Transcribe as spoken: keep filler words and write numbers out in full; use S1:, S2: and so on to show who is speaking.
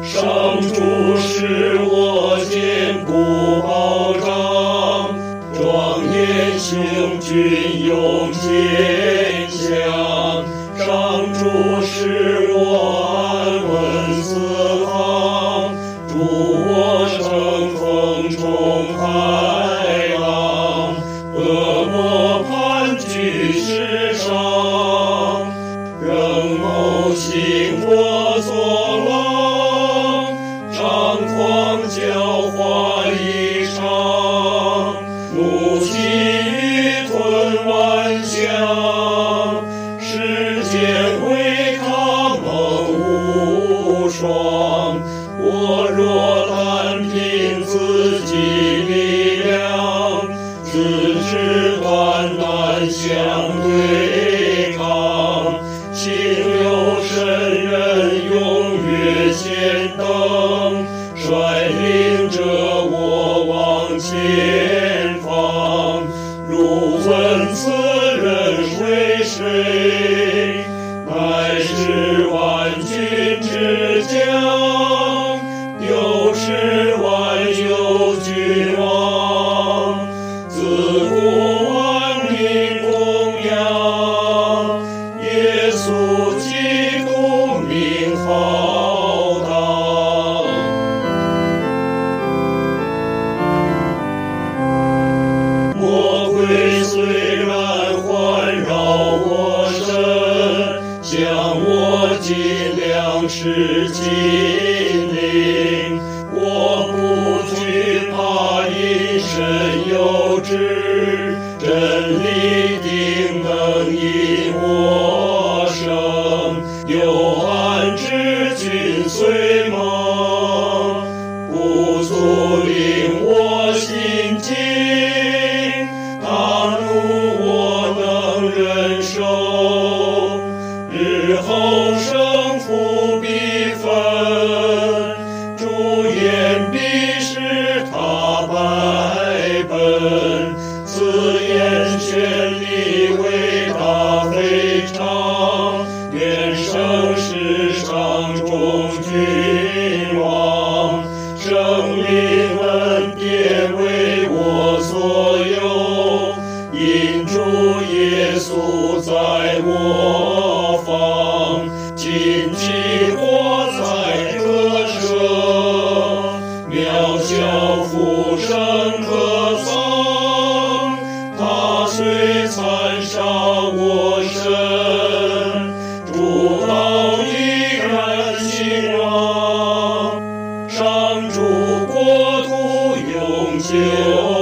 S1: 上主是我坚固保障，庄严雄峻永坚强。上主是我安稳四方，助我乘风冲海浪。恶魔盘踞世上，仍谋行我作浪。张狂狡猾异常，怒气欲吞万象。世间违抗梦无双，我若单凭自己力量，自知断难相对抗。请有神人永越前登，率领着我往前方。如问此人为谁？乃是万军之将，又是万有君王。自古万民供养，耶稣基督名浩荡。魔鬼虽然环绕我身，向我尽量是禁令，我不惧怕，因神有知，真理定能引我生。幽暗之君虽猛，不足令我心惊。大怒我能忍受，日后胜负必分。主言必使他败本，此言权力伟大非常。愿生世上众君王，生命恩典为我所有。因主耶稣在我方，荆棘火灾可赦，渺小复生可藏。他虽残杀我身，主道依然兴旺。上主国土永久。